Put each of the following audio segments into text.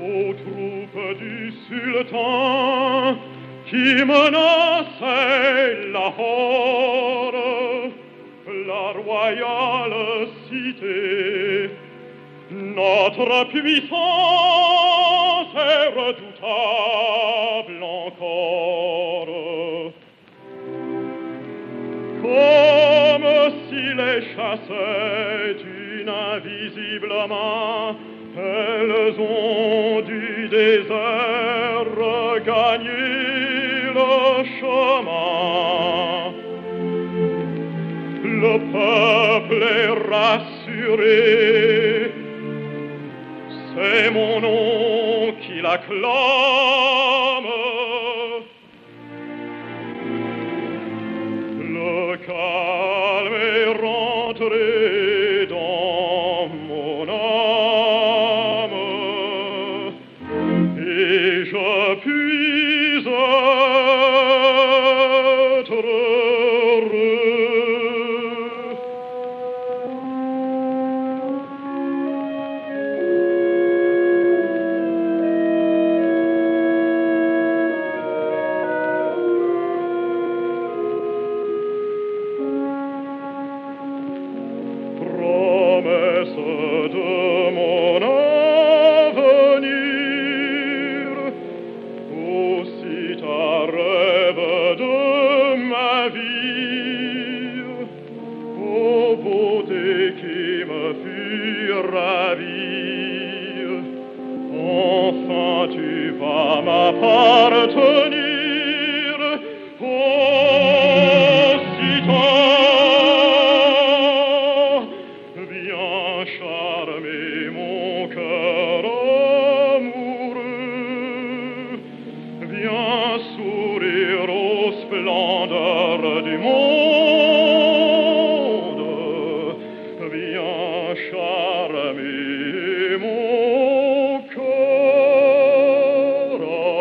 aux troupes du sultan qui menaçait Lahore, la royale cité. Notre puissance est redoutable encore, comme s'il chassait d'une invisible main. Elles ont du désert regagner le chemin. Le peuple est rassuré, c'est mon nom qui l'acclame. Le calme est rentré dans mon âme, et je puis être heureux. De mon avenir, aussi ta rêve de ma vie, ô beauté qui me fut ravie, enfin tu vas m'appartenir, aussitôt viens charmer mon cœur amoureux, viens sourire aux splendeurs du monde, viens charmer mon cœur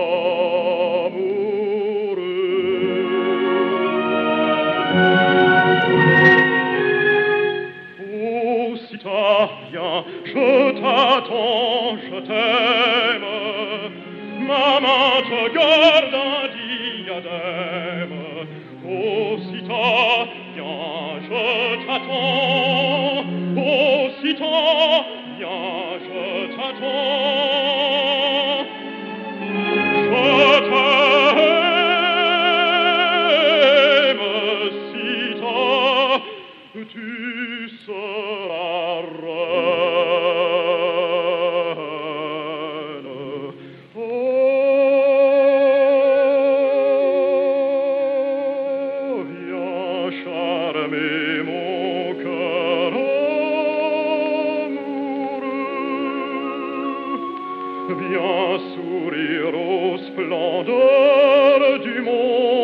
amoureux. Viens, je t'attends, je t'aime, ma main te garde un diadème. Aussitôt, viens, je t'attends, aussitôt, viens, je t'attends. Je t'aime, sitôt, tu seras reine. Oh, viens charmer mon cœur amoureux, viens sourire aux splendeurs du monde.